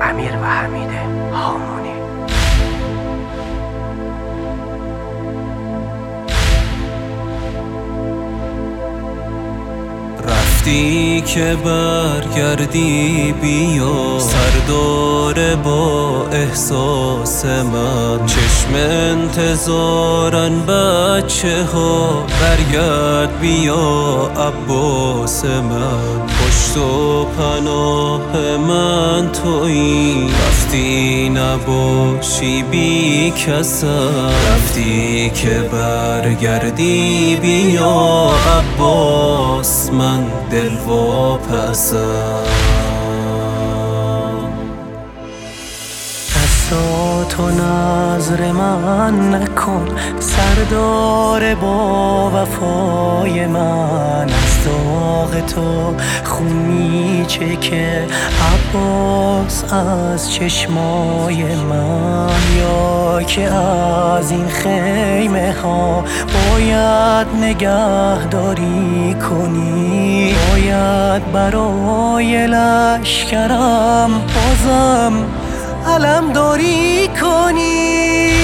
امیر و حمید هامونی. رفتی که برگردی بیا، سردار با احساس من. چشم انتظارن بچه ها، برگرد بیا عباس من. پشت و پناه من تویی، رفتی نباشی بی کسم. رفتی که برگردی بیا عباس من، دل واپسم. دستاتو نظر من نکن، سردار با وفای من. از داغ تو خون میچکه عباس از چشمای من. یا که از این خیمه ها باید نگهداری کنی، باید برای لشکرم بازم علمداری کنی.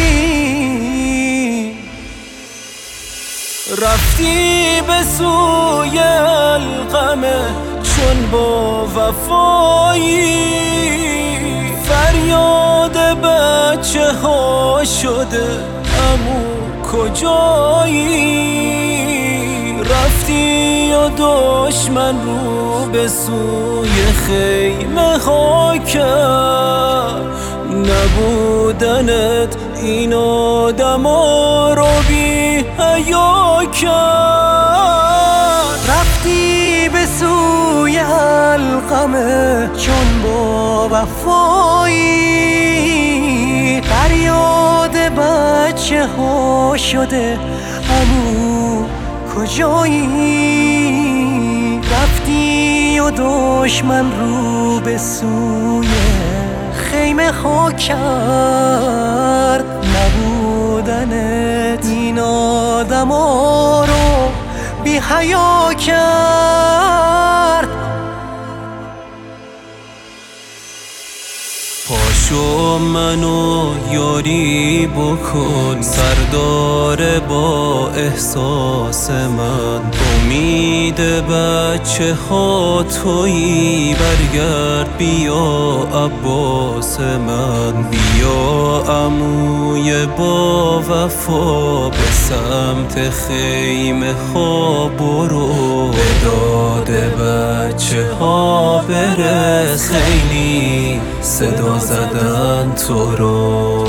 رفتی به سوی القمه چون با وفایی، فریاد بچه ها شده عمو کجایی. رفتی و دشمن رو به سوی خیمه ها کرد، نبودنت این آدما رو بی حیا کرد. رفتی به سوی القمه چون با وفایی، فریاد بچه ها شده عمو کجایی. رفتی و دشمن رو به سوی خیمه ها کرد، نبودنت این آدما رو بی حیا کرد. پاشو منو یاری بکن، سردار با احساس من. امید بچه ها تویی، برگرد بیا عباس من. بیا عموی با وفا، به سمت خیمه ها برو. به داد بچه ها برس، خیلی صدا زدن تو رو.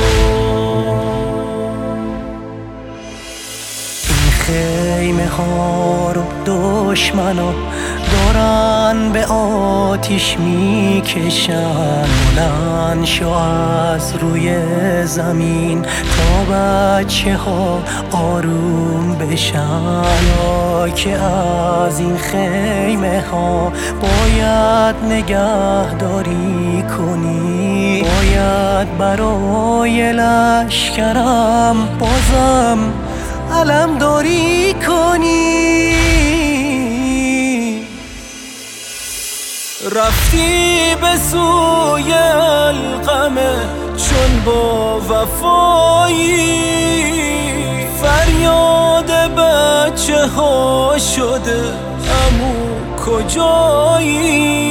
این خیمه ها رو دشمنا دارن به آتیش میکشن. بلند شو از روی زمین تا بچه ها آروم بشن. یا که از این خیمه ها باید نگهداری کنی، باید برای لشکرم بازم علمداری کنی. رفتی به سوی القمه چون با وفایی، فریاد بچه ها شده عمو کجایی.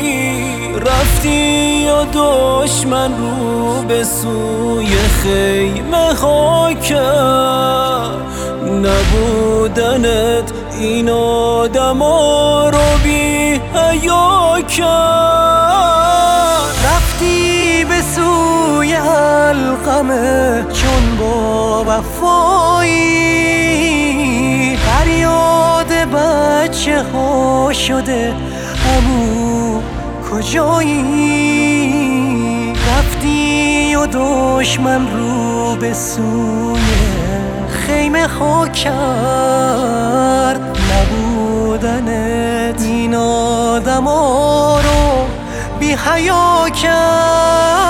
رفتی و دشمن رو به سوی خیمه ها کرد، نبودنت این آدما رو بی حیا کرد. رفتی به سوی القمه چون با وفایی، فریاد بچه ها شده عمو کجایی. رفتی و دشمن رو به سوی خیمه ها کرد، نبودنت این آدما رو بی حیا کرد.